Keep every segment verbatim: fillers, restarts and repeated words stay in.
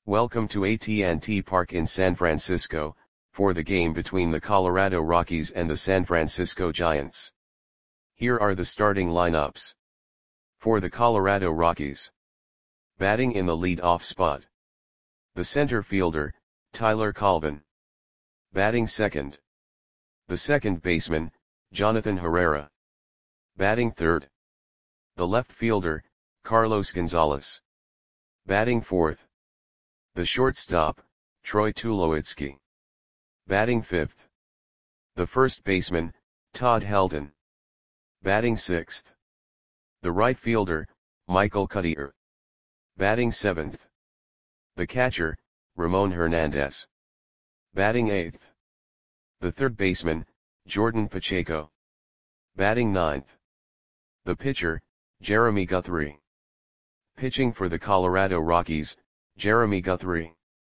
Welcome to A T and T Park in San Francisco, for the game between the Colorado Rockies and the San Francisco Giants. Here are the starting lineups. For the Colorado Rockies. Batting in the lead-off spot. The center fielder, Tyler Colvin. Batting second. The second baseman, Jonathan Herrera. Batting third. The left fielder, Carlos Gonzalez. Batting fourth. The shortstop, Troy Tulowitzki. Batting fifth. The first baseman, Todd Helton. Batting sixth. The right fielder, Michael Cuddyer. Batting seventh. The catcher, Ramon Hernandez. Batting eighth. The third baseman, Jordan Pacheco. Batting ninth. The pitcher, Jeremy Guthrie. Pitching for the Colorado Rockies, Jeremy Guthrie.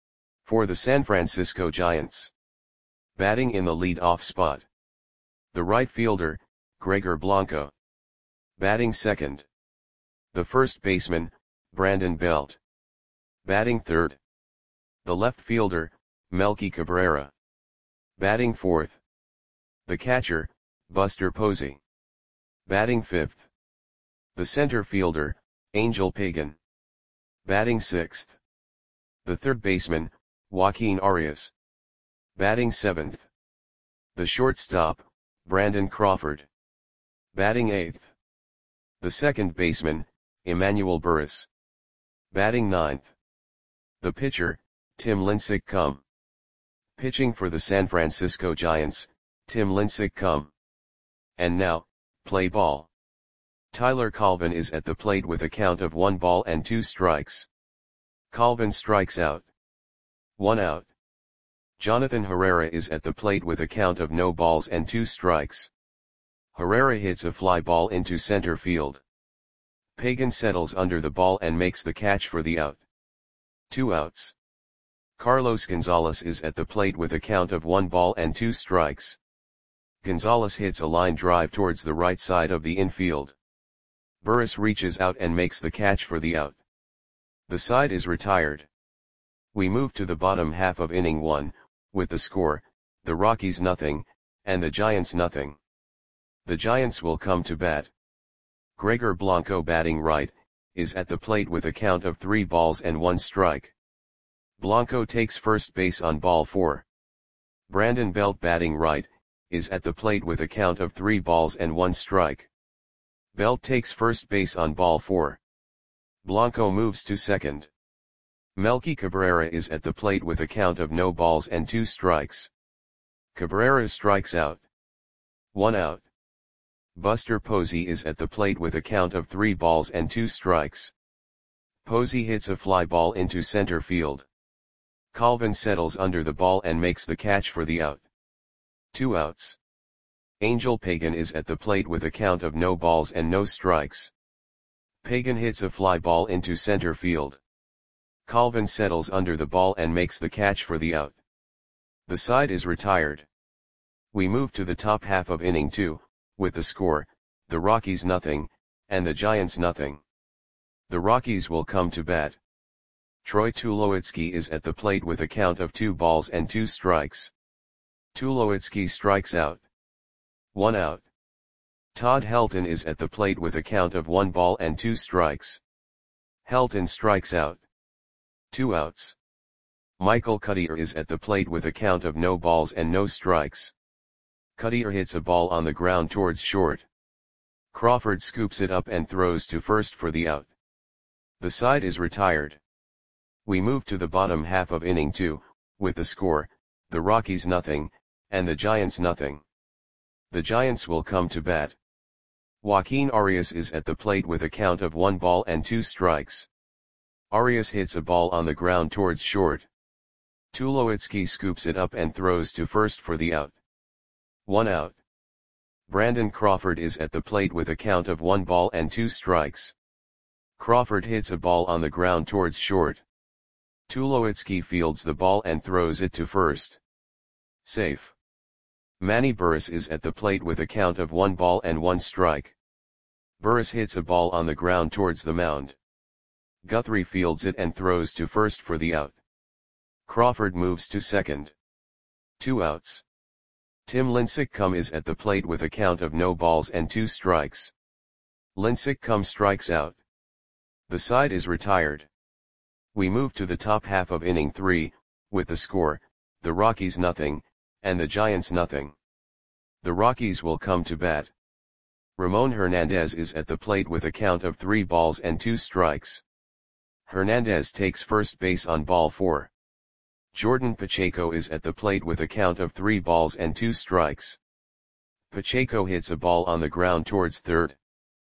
For the San Francisco Giants. Batting in the lead-off spot. The right fielder, Gregor Blanco. Batting second. The first baseman, Brandon Belt. Batting third. The left fielder, Melky Cabrera. Batting fourth. The catcher, Buster Posey. Batting fifth. The center fielder, Angel Pagan. Batting sixth. The third baseman, Joaquin Arias. Batting seventh. The shortstop, Brandon Crawford. Batting eighth. The second baseman, Emmanuel Burris. Batting ninth. The pitcher, Tim Lincecum. Pitching for the San Francisco Giants, Tim Lincecum. And now, play ball. Tyler Colvin is at the plate with a count of one ball and two strikes. Colvin strikes out. One out. Jonathan Herrera is at the plate with a count of no balls and two strikes. Herrera hits a fly ball into center field. Pagan settles under the ball and makes the catch for the out. Two outs. Carlos Gonzalez is at the plate with a count of one ball and two strikes. Gonzalez hits a line drive towards the right side of the infield. Burris reaches out and makes the catch for the out. The side is retired. We move to the bottom half of inning one, with the score, the Rockies nothing, and the Giants nothing. The Giants will come to bat. Gregor Blanco batting right, is at the plate with a count of three balls and one strike. Blanco takes first base on ball four. Brandon Belt batting right, is at the plate with a count of three balls and one strike. Belt takes first base on ball four. Blanco moves to second. Melky Cabrera is at the plate with a count of no balls and two strikes. Cabrera strikes out. One out. Buster Posey is at the plate with a count of three balls and two strikes. Posey hits a fly ball into center field. Colvin settles under the ball and makes the catch for the out. Two outs. Angel Pagan is at the plate with a count of no balls and no strikes. Pagan hits a fly ball into center field. Colvin settles under the ball and makes the catch for the out. The side is retired. We move to the top half of inning two, with the score, the Rockies nothing, and the Giants nothing. The Rockies will come to bat. Troy Tulowitzki is at the plate with a count of two balls and two strikes. Tulowitzki strikes out. One out. Todd Helton is at the plate with a count of one ball and two strikes. Helton strikes out. Two outs. Michael Cuddyer is at the plate with a count of no balls and no strikes. Cuddyer hits a ball on the ground towards short. Crawford scoops it up and throws to first for the out. The side is retired. We move to the bottom half of inning two, with the score, the Rockies nothing, and the Giants nothing. The Giants will come to bat. Joaquin Arias is at the plate with a count of one ball and two strikes. Arias hits a ball on the ground towards short. Tulowitzki scoops it up and throws to first for the out. One out. Brandon Crawford is at the plate with a count of one ball and two strikes. Crawford hits a ball on the ground towards short. Tulowitzki fields the ball and throws it to first. Safe. Manny Burris is at the plate with a count of one ball and one strike. Burris hits a ball on the ground towards the mound. Guthrie fields it and throws to first for the out. Crawford moves to second. Two outs. Tim Lincecum is at the plate with a count of no balls and two strikes. Lincecum strikes out. The side is retired. We move to the top half of inning three, with the score, the Rockies nothing, and the Giants nothing. The Rockies will come to bat. Ramon Hernandez is at the plate with a count of three balls and two strikes. Hernandez takes first base on ball four. Jordan Pacheco is at the plate with a count of three balls and two strikes. Pacheco hits a ball on the ground towards third.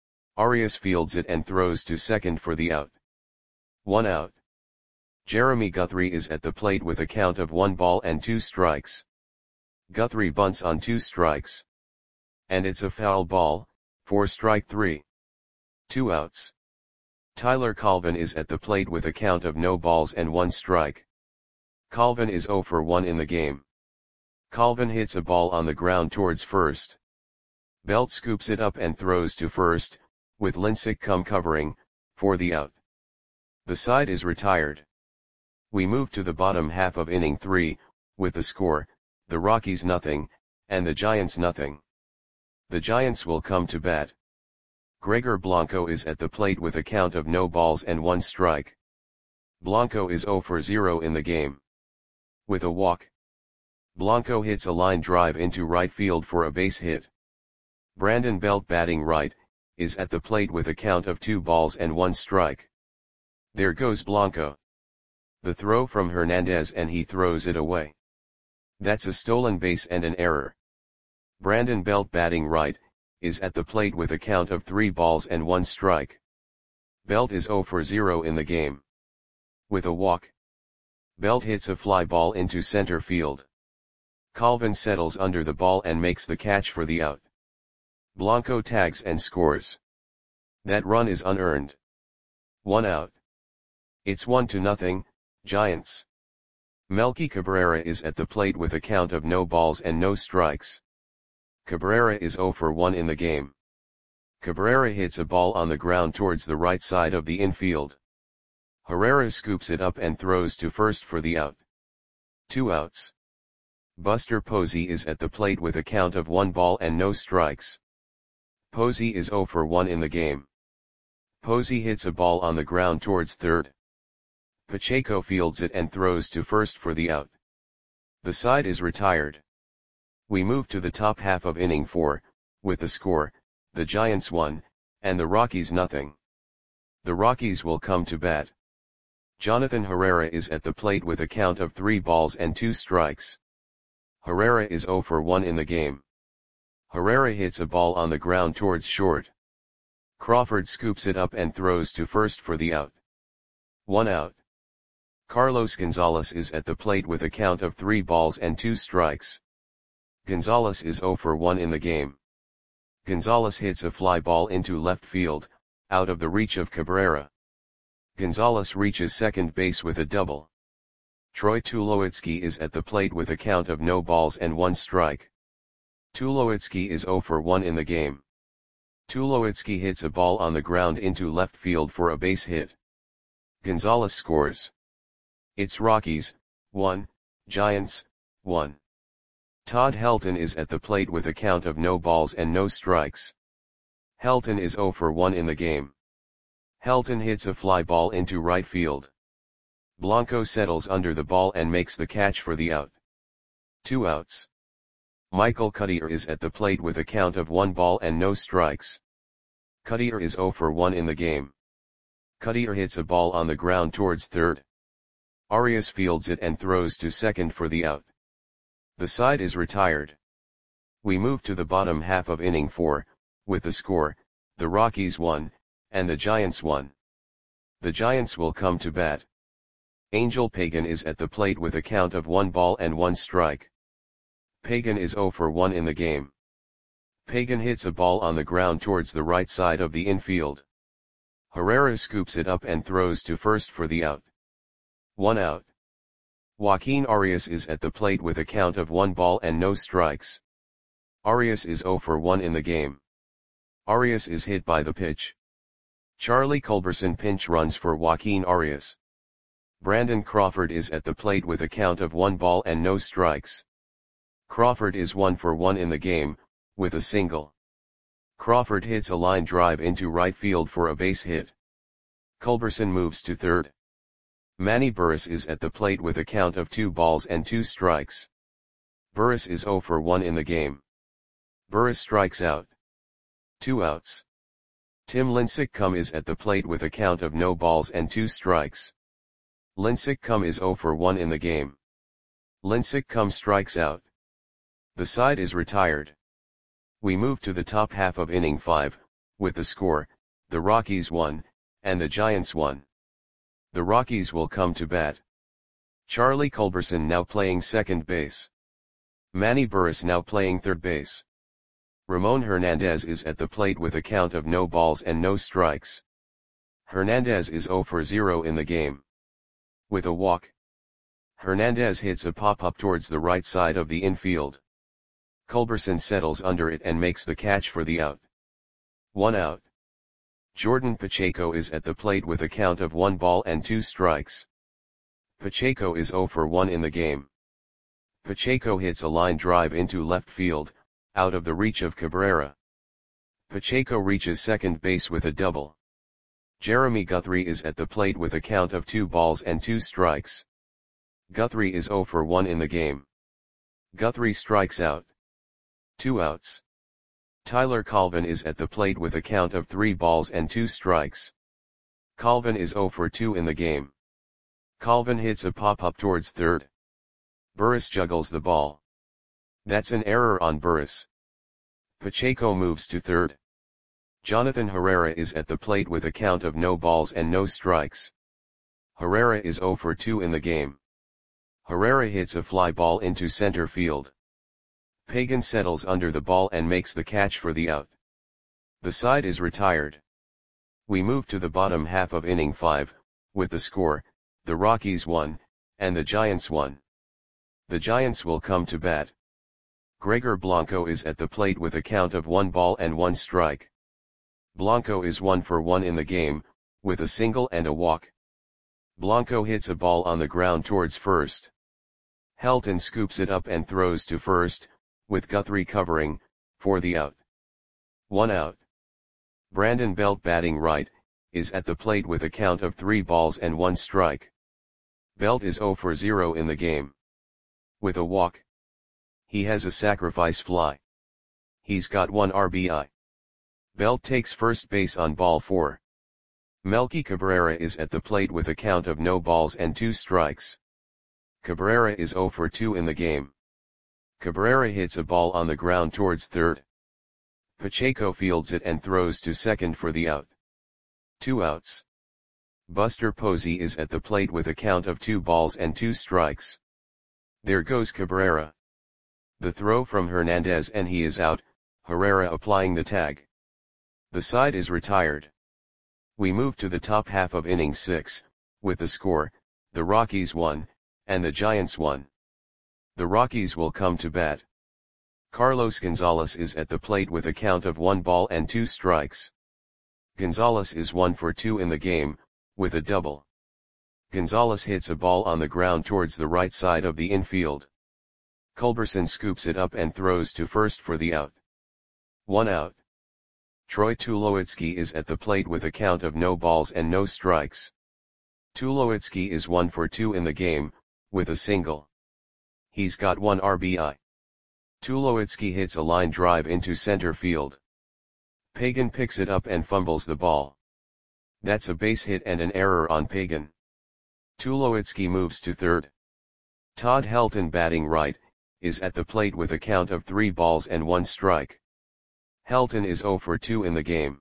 Arias fields it and throws to second for the out. One out. Jeremy Guthrie is at the plate with a count of one ball and two strikes. Guthrie bunts on two strikes. And it's a foul ball, for strike three. Two outs. Tyler Colvin is at the plate with a count of no balls and one strike. Colvin is oh for one in the game. Colvin hits a ball on the ground towards first. Belt scoops it up and throws to first, with Lincecum covering, for the out. The side is retired. We move to the bottom half of inning three, with the score, the Rockies nothing, and the Giants nothing. The Giants will come to bat. Gregor Blanco is at the plate with a count of no balls and one strike. Blanco is oh for zero in the game. With a walk, Blanco hits a line drive into right field for a base hit. Brandon Belt, batting right, is at the plate with a count of two balls and one strike. There goes Blanco. The throw from Hernandez and he throws it away. That's a stolen base and an error. Brandon Belt, batting right, is at the plate with a count of three balls and one strike. Belt is oh for zero in the game. With a walk, Belt hits a fly ball into center field. Colvin settles under the ball and makes the catch for the out. Blanco tags and scores. That run is unearned. One out. It's one to nothing, Giants. Melky Cabrera is at the plate with a count of no balls and no strikes. Cabrera is oh for one in the game. Cabrera hits a ball on the ground towards the right side of the infield. Herrera scoops it up and throws to first for the out. Two outs. Buster Posey is at the plate with a count of one ball and no strikes. Posey is oh for one in the game. Posey hits a ball on the ground towards third. Pacheco fields it and throws to first for the out. The side is retired. We move to the top half of inning four, with the score, the Giants one, and the Rockies nothing. The Rockies will come to bat. Jonathan Herrera is at the plate with a count of three balls and two strikes. Herrera is oh for one in the game. Herrera hits a ball on the ground towards short. Crawford scoops it up and throws to first for the out. One out. Carlos Gonzalez is at the plate with a count of three balls and two strikes. Gonzalez is oh for one in the game. Gonzalez hits a fly ball into left field, out of the reach of Cabrera. Gonzalez reaches second base with a double. Troy Tulowitzki is at the plate with a count of no balls and one strike. Tulowitzki is oh for one in the game. Tulowitzki hits a ball on the ground into left field for a base hit. Gonzalez scores. It's Rockies, one, Giants, one. Todd Helton is at the plate with a count of no balls and no strikes. Helton is oh for one in the game. Helton hits a fly ball into right field. Blanco settles under the ball and makes the catch for the out. Two outs. Michael Cuddyer is at the plate with a count of one ball and no strikes. Cuddyer is oh for one in the game. Cuddyer hits a ball on the ground towards third. Arias fields it and throws to second for the out. The side is retired. We move to the bottom half of inning four, with the score, the Rockies one, and the Giants one. The Giants will come to bat. Angel Pagan is at the plate with a count of one ball and one strike. Pagan is oh for one in the game. Pagan hits a ball on the ground towards the right side of the infield. Herrera scoops it up and throws to first for the out. One out. Joaquin Arias is at the plate with a count of one ball and no strikes. Arias is oh for one in the game. Arias is hit by the pitch. Charlie Culberson pinch runs for Joaquin Arias. Brandon Crawford is at the plate with a count of one ball and no strikes. Crawford is one for one in the game, with a single. Crawford hits a line drive into right field for a base hit. Culberson moves to third. Manny Burris is at the plate with a count of two balls and two strikes. Burris is zero for one in the game. Burris strikes out. Two outs. Tim Lincecum is at the plate with a count of no balls and two strikes. Lincecum is zero for one in the game. Lincecum strikes out. The side is retired. We move to the top half of inning five, with the score, the Rockies won, and the Giants won. The Rockies will come to bat. Charlie Culberson now playing second base. Manny Burris now playing third base. Ramon Hernandez is at the plate with a count of no balls and no strikes. Hernandez is zero for zero in the game. With a walk. Hernandez hits a pop-up towards the right side of the infield. Culberson settles under it and makes the catch for the out. One out. Jordan Pacheco is at the plate with a count of one ball and two strikes. Pacheco is zero for one in the game. Pacheco hits a line drive into left field, out of the reach of Cabrera. Pacheco reaches second base with a double. Jeremy Guthrie is at the plate with a count of two balls and two strikes. Guthrie is zero for one in the game. Guthrie strikes out. Two outs. Tyler Colvin is at the plate with a count of three balls and two strikes. Colvin is zero for two in the game. Colvin hits a pop-up towards third. Burris juggles the ball. That's an error on Burris. Pacheco moves to third. Jonathan Herrera is at the plate with a count of no balls and no strikes. Herrera is zero for two in the game. Herrera hits a fly ball into center field. Pagan settles under the ball and makes the catch for the out. The side is retired. We move to the bottom half of inning five, with the score, the Rockies won, and the Giants won. The Giants will come to bat. Gregor Blanco is at the plate with a count of one ball and one strike. Blanco is one for one in the game, with a single and a walk. Blanco hits a ball on the ground towards first. Helton scoops it up and throws to first, with Guthrie covering, for the out. One out. Brandon Belt batting right, is at the plate with a count of three balls and one strike. Belt is zero for zero in the game. With a walk. He has a sacrifice fly. He's got one R B I. Belt takes first base on ball four. Melky Cabrera is at the plate with a count of no balls and two strikes. Cabrera is zero for two in the game. Cabrera hits a ball on the ground towards third. Pacheco fields it and throws to second for the out. Two outs. Buster Posey is at the plate with a count of two balls and two strikes. There goes Cabrera. The throw from Hernandez and he is out, Herrera applying the tag. The side is retired. We move to the top half of inning six, with the score, the Rockies won, and the Giants won. The Rockies will come to bat. Carlos Gonzalez is at the plate with a count of one ball and two strikes. Gonzalez is one for two in the game, with a double. Gonzalez hits a ball on the ground towards the right side of the infield. Culberson scoops it up and throws to first for the out. One out. Troy Tulowitzki is at the plate with a count of no balls and no strikes. Tulowitzki is one for two in the game, with a single. He's got one R B I. Tulowitzki hits a line drive into center field. Pagan picks it up and fumbles the ball. That's a base hit and an error on Pagan. Tulowitzki moves to third. Todd Helton batting right, is at the plate with a count of three balls and one strike. Helton is zero for two in the game.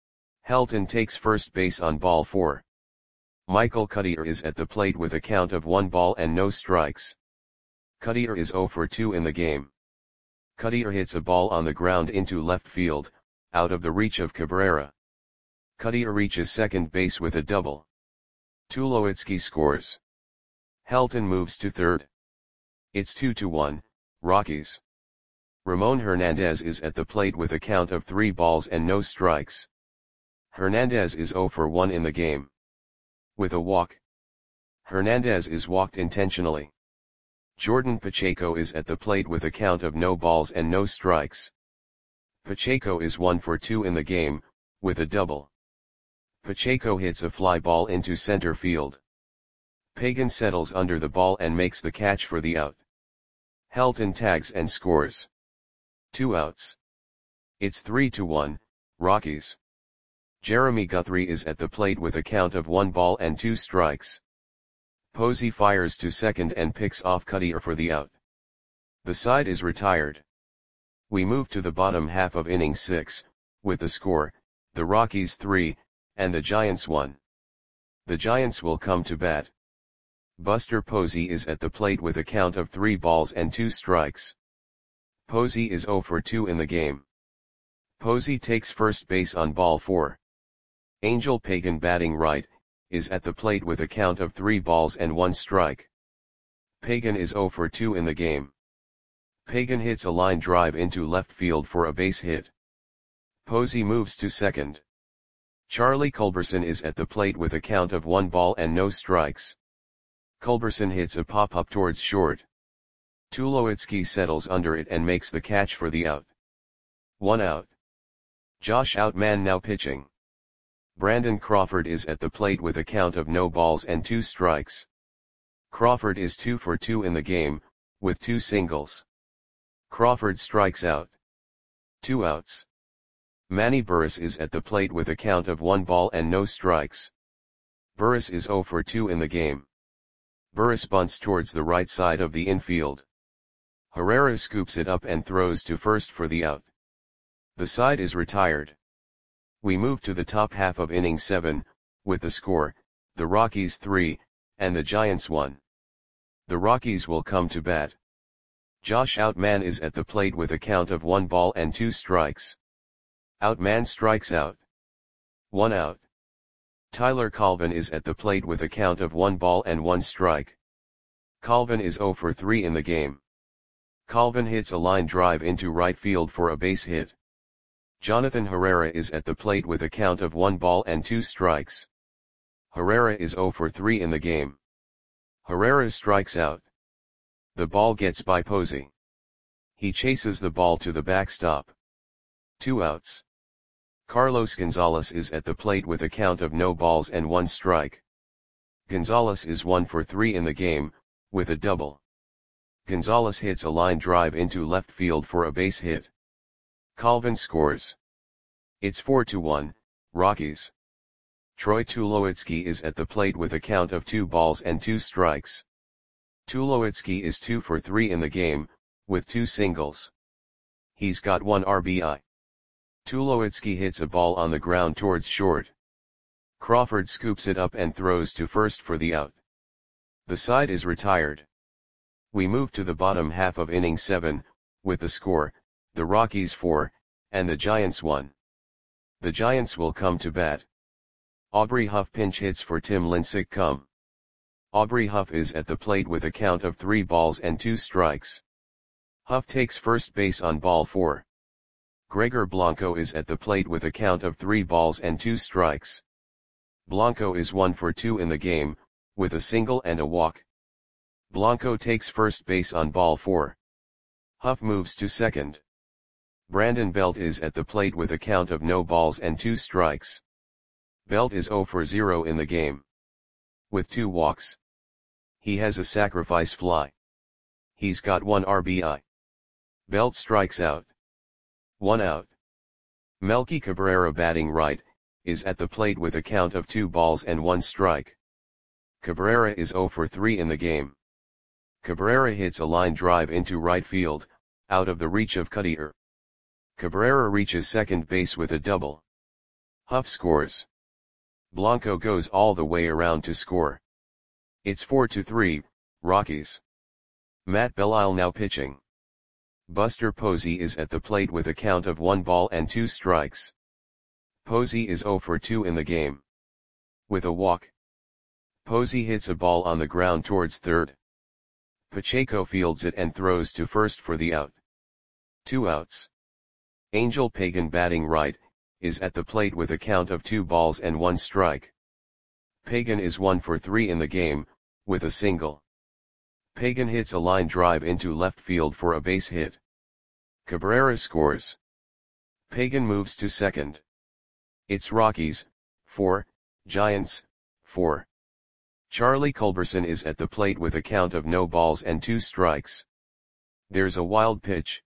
Helton takes first base on ball four. Michael Cuddyer is at the plate with a count of one ball and no strikes. Cuddyer is zero for two in the game. Cuddyer hits a ball on the ground into left field, out of the reach of Cabrera. Cuddyer reaches second base with a double. Tulowitzki scores. Helton moves to third. It's two to one, Rockies. Ramon Hernandez is at the plate with a count of three balls and no strikes. Hernandez is zero for one in the game. With a walk. Hernandez is walked intentionally. Jordan Pacheco is at the plate with a count of no balls and no strikes. Pacheco is one for two in the game, with a double. Pacheco hits a fly ball into center field. Pagan settles under the ball and makes the catch for the out. Helton tags and scores. Two outs. It's three to one, Rockies. Jeremy Guthrie is at the plate with a count of one ball and two strikes. Posey fires to second and picks off Cutter for the out. The side is retired. We move to the bottom half of inning six, with the score, the Rockies three, and the Giants one. The Giants will come to bat. Buster Posey is at the plate with a count of three balls and two strikes. Posey is zero for two in the game. Posey takes first base on ball four. Angel Pagan, batting right, is at the plate with a count of three balls and one strike. Pagan is zero for two in the game. Pagan hits a line drive into left field for a base hit. Posey moves to second. Charlie Culberson is at the plate with a count of one ball and no strikes. Culberson hits a pop-up towards short. Tulowitzki settles under it and makes the catch for the out. One out. Josh Outman now pitching. Brandon Crawford is at the plate with a count of no balls and two strikes. Crawford is two for two in the game, with two singles. Crawford strikes out. Two outs. Manny Burris is at the plate with a count of one ball and no strikes. Burris is zero for two in the game. Burris bunts towards the right side of the infield. Herrera scoops it up and throws to first for the out. The side is retired. We move to the top half of inning seven, with the score, the Rockies three, and the Giants one. The Rockies will come to bat. Josh Outman is at the plate with a count of one ball and two strikes. Outman strikes out. One out. Tyler Colvin is at the plate with a count of one ball and one strike. Colvin is zero for three in the game. Colvin hits a line drive into right field for a base hit. Jonathan Herrera is at the plate with a count of one ball and two strikes. Herrera is zero for three in the game. Herrera strikes out. The ball gets by Posey. He chases the ball to the backstop. Two outs. Carlos Gonzalez is at the plate with a count of no balls and one strike. Gonzalez is one for three in the game, with a double. Gonzalez hits a line drive into left field for a base hit. Colvin scores. It's four to one, Rockies. Troy Tulowitzki is at the plate with a count of two balls and two strikes. Tulowitzki is two for three in the game, with two singles. He's got one R B I. Tulowitzki hits a ball on the ground towards short. Crawford scoops it up and throws to first for the out. The side is retired. We move to the bottom half of inning seven, with the score, the Rockies four, and the Giants one. The Giants will come to bat. Aubrey Huff pinch hits for Tim Lincecum. Aubrey Huff is at the plate with a count of three balls and two strikes. Huff takes first base on ball four. Gregor Blanco is at the plate with a count of three balls and two strikes. Blanco is one for two in the game, with a single and a walk. Blanco takes first base on ball four. Huff moves to second. Brandon Belt is at the plate with a count of no balls and two strikes. Belt is zero for zero in the game. With two walks. He has a sacrifice fly. He's got one R B I. Belt strikes out. One out. Melky Cabrera, batting right, is at the plate with a count of two balls and one strike. Cabrera is zero for three in the game. Cabrera hits a line drive into right field, out of the reach of Cutter. Cabrera reaches second base with a double. Huff scores. Blanco goes all the way around to score. It's four to three, Rockies. Matt Belisle now pitching. Buster Posey is at the plate with a count of one ball and two strikes. Posey is zero for two in the game. With a walk. Posey hits a ball on the ground towards third. Pacheco fields it and throws to first for the out. Two outs. Angel Pagan, batting right, is at the plate with a count of two balls and one strike. Pagan is one for three in the game, with a single. Pagan hits a line drive into left field for a base hit. Cabrera scores. Pagan moves to second. It's Rockies, four, Giants, four. Charlie Culberson is at the plate with a count of no balls and two strikes. There's a wild pitch.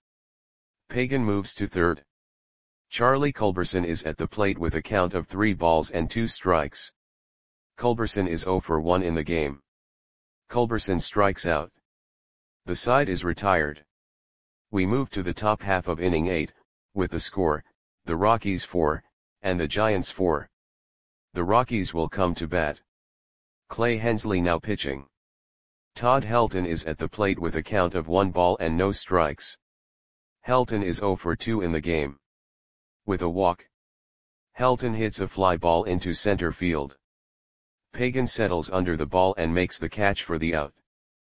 Pagan moves to third. Charlie Culberson is at the plate with a count of three balls and two strikes. Culberson is zero for one in the game. Culberson strikes out. The side is retired. We move to the top half of inning eight, with the score, the Rockies four, and the Giants four. The Rockies will come to bat. Clay Hensley now pitching. Todd Helton is at the plate with a count of one ball and no strikes. Helton is zero for two in the game. With a walk. Helton hits a fly ball into center field. Pagan settles under the ball and makes the catch for the out.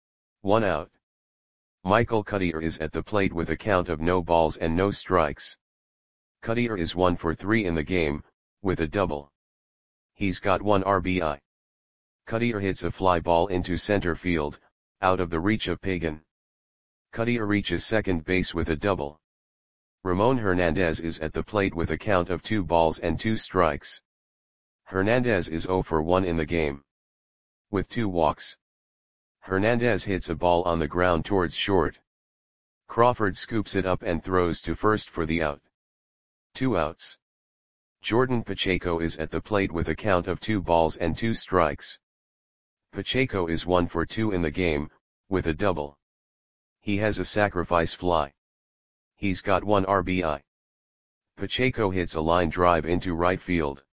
One out. Michael Cuddyer is at the plate with a count of no balls and no strikes. Cuddyer is one for three in the game, with a double. He's got one R B I. Cuddyer hits a fly ball into center field, out of the reach of Pagan. Cuddyer reaches second base with a double. Ramon Hernandez is at the plate with a count of two balls and two strikes. Hernandez is zero for one in the game. With two walks. Hernandez hits a ball on the ground towards short. Crawford scoops it up and throws to first for the out. Two outs. Jordan Pacheco is at the plate with a count of two balls and two strikes. Pacheco is one for two in the game, with a double. He has a sacrifice fly. He's got one R B I. Pacheco hits a line drive into right field.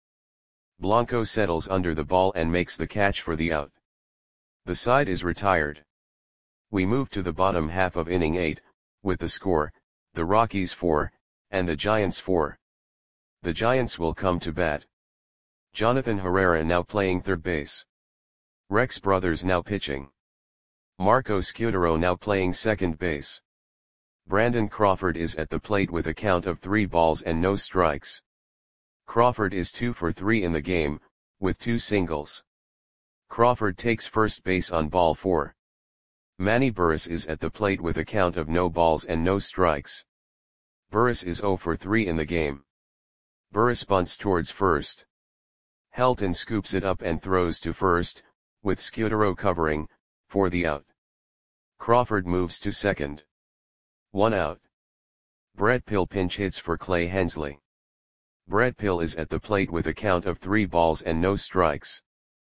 Blanco settles under the ball and makes the catch for the out. The side is retired. We move to the bottom half of inning eight, with the score, the Rockies four, and the Giants four. The Giants will come to bat. Jonathan Herrera now playing third base. Rex Brothers now pitching. Marco Scudero now playing second base. Brandon Crawford is at the plate with a count of three balls and no strikes. Crawford is two for three in the game, with two singles. Crawford takes first base on ball four. Manny Burris is at the plate with a count of no balls and no strikes. Burris is zero for three in the game. Burris bunts towards first. Helton scoops it up and throws to first, with Scudero covering, for the out. Crawford moves to second. One out. Brett Pill pinch hits for Clay Hensley. Brett Pill is at the plate with a count of three balls and no strikes.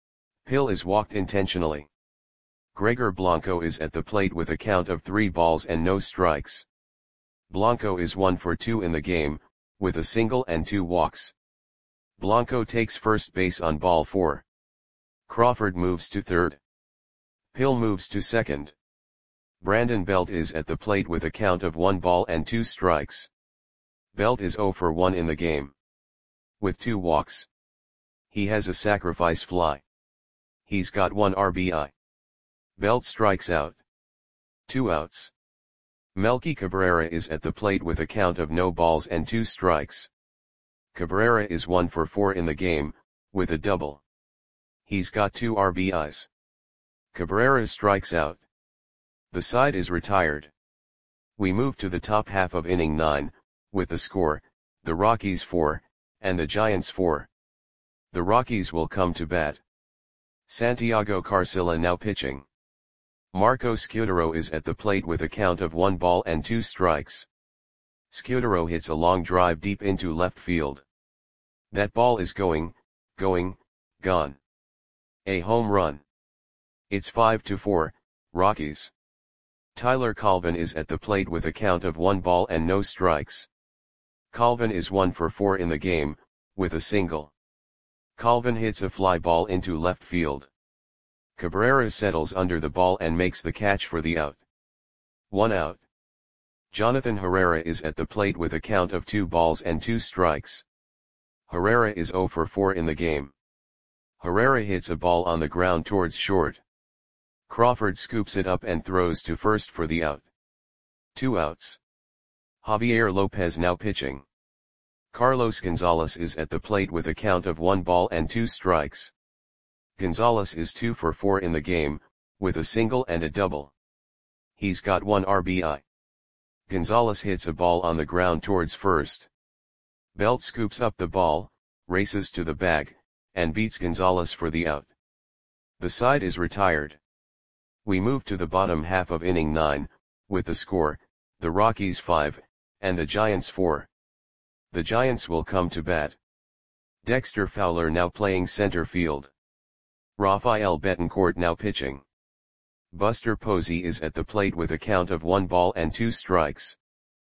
Pill is walked intentionally. Gregor Blanco is at the plate with a count of three balls and no strikes. Blanco is one for two in the game, with a single and two walks. Blanco takes first base on ball four. Crawford moves to third. Pill moves to second. Brandon Belt is at the plate with a count of one ball and two strikes. Belt is zero for one in the game. With two walks. He has a sacrifice fly. He's got one R B I. Belt strikes out. Two outs. Melky Cabrera is at the plate with a count of no balls and two strikes. Cabrera is one for four in the game, with a double. He's got two R B Is. Cabrera strikes out. The side is retired. We move to the top half of inning nine, with the score, the Rockies four, and the Giants four. The Rockies will come to bat. Santiago Carcilla now pitching. Marco Scudero is at the plate with a count of one ball and two strikes. Scudero hits a long drive deep into left field. That ball is going, going, gone. A home run. It's five to four, Rockies. Tyler Colvin is at the plate with a count of one ball and no strikes. Colvin is one for four in the game, with a single. Colvin hits a fly ball into left field. Cabrera settles under the ball and makes the catch for the out. One out. Jonathan Herrera is at the plate with a count of two balls and two strikes. Herrera is zero for four in the game. Herrera hits a ball on the ground towards short. Crawford scoops it up and throws to first for the out. Two outs. Javier Lopez now pitching. Carlos Gonzalez is at the plate with a count of one ball and two strikes. Gonzalez is two for four in the game, with a single and a double. He's got one R B I. Gonzalez hits a ball on the ground towards first. Belt scoops up the ball, races to the bag, and beats Gonzalez for the out. The side is retired. We move to the bottom half of inning nine, with the score, the Rockies five, and the Giants four. The Giants will come to bat. Dexter Fowler now playing center field. Rafael Betancourt now pitching. Buster Posey is at the plate with a count of one ball and two strikes.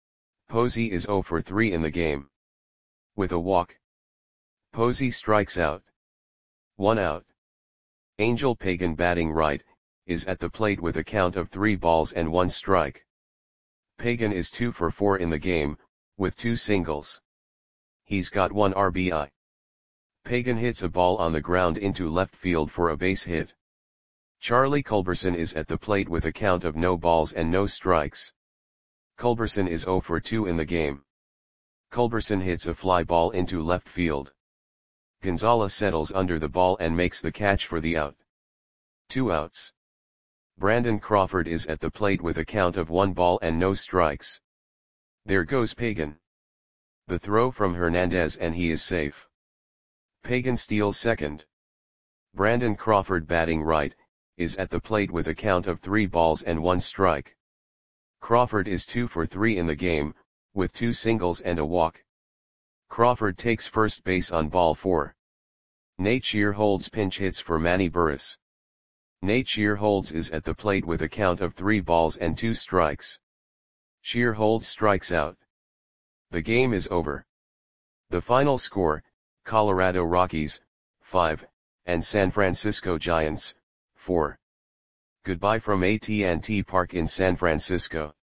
Posey is zero for three in the game. With a walk. Posey strikes out. One out. Angel Pagan batting right, is at the plate with a count of three balls and one strike. Pagan is two for four in the game, with two singles. He's got one R B I. Pagan hits a ball on the ground into left field for a base hit. Charlie Culberson is at the plate with a count of no balls and no strikes. Culberson is zero for two in the game. Culberson hits a fly ball into left field. Gonzalez settles under the ball and makes the catch for the out. Two outs. Brandon Crawford is at the plate with a count of one ball and no strikes. There goes Pagan. The throw from Hernandez and he is safe. Pagan steals second. Brandon Crawford batting right, is at the plate with a count of three balls and one strike. Crawford is two for three in the game, with two singles and a walk. Crawford takes first base on ball four. Nate Shearholds pinch hits for Manny Burris. Nate Shearholds is at the plate with a count of three balls and two strikes. Shearholds strikes out. The game is over. The final score, Colorado Rockies, five, and San Francisco Giants, four. Goodbye from A T and T Park in San Francisco.